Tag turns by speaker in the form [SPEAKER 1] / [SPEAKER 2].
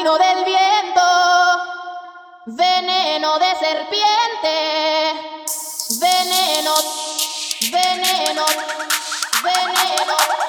[SPEAKER 1] ruido del viento, veneno de serpiente, veneno, veneno, veneno.